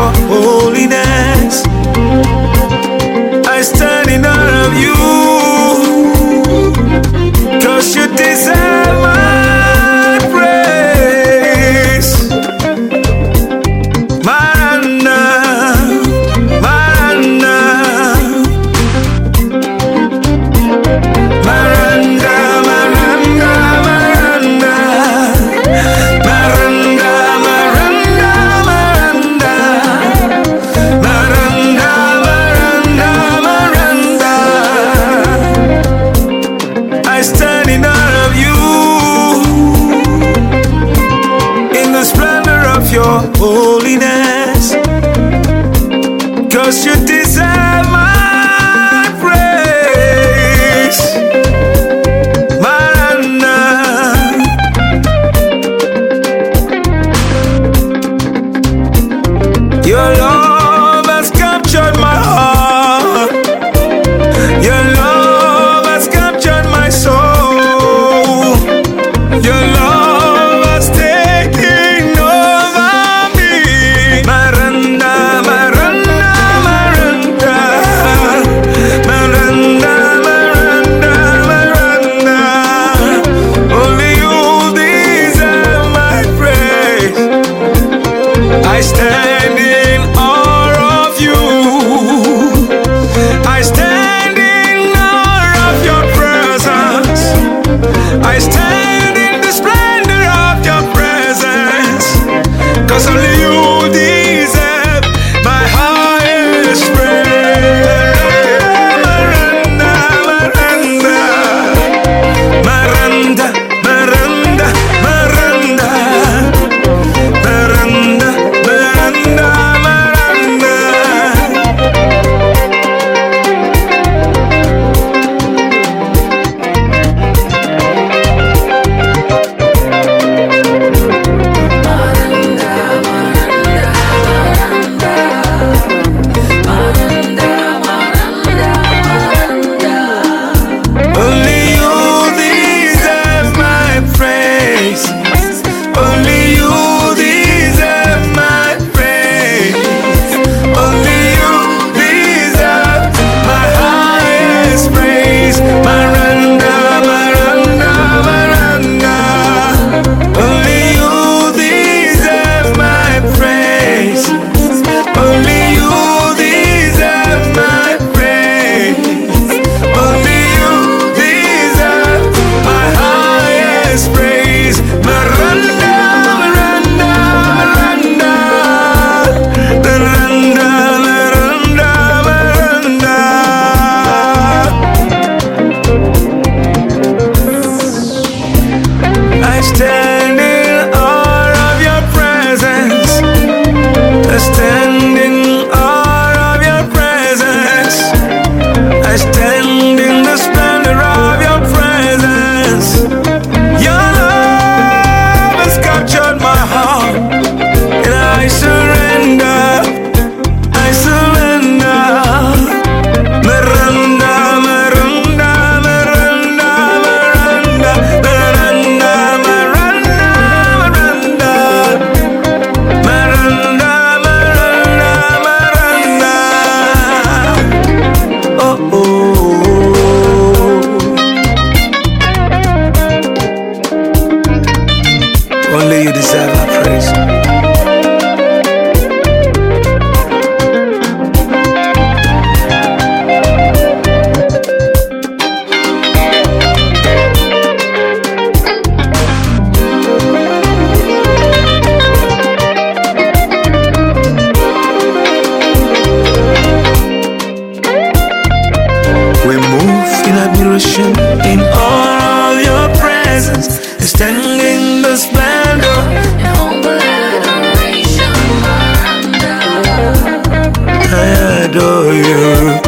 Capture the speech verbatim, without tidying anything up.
your holiness. I stand in awe of you, 'cause you deserve my praise. Maranda, Maranda, Maranda, Maranda, Maranda, Maranda, Maranda, Maranda, Maranda, Maranda, Maranda. I stand in awe of you, in the splendor of your holiness, 'cause you deserve my praise. Maranda, your love has captured my heart. Your love has captured my soul. Your love has taken over me. Maranda, Maranda, Maranda, Maranda, Maranda, Maranda. Only you deserve my praise. I stand in awe of you. I stand in awe of your presence. I stand in the splendor of your presence, 'cause only you deserve my highest praise. Maranda, Maranda, Maranda, Maranda, Maranda, Maranda, Maranda, Maranda. Only you deserve my praise. Only you deserve my praise. Only you deserve my highest praise. Maranda, Maranda, Maranda. Only you deserve my praise. Only you deserve my praise. Only you deserve my highest praise. Maranda, Maranda, Maranda, Maranda, Maranda, Maranda. I stand in awe of your presence. I stand in awe of your presence. I stand in the splendor of your presence. Your love has captured my heart, and I surrender. I surrender. Maranda, Maranda, Maranda, Maranda, Maranda, Maranda, Maranda, Maranda, Maranda, Maranda. Oh, oh. Only you deserve our praise. We move in admiration, in awe of your presence, stand in the splendor. In humble adoration, Maranda. I adore you.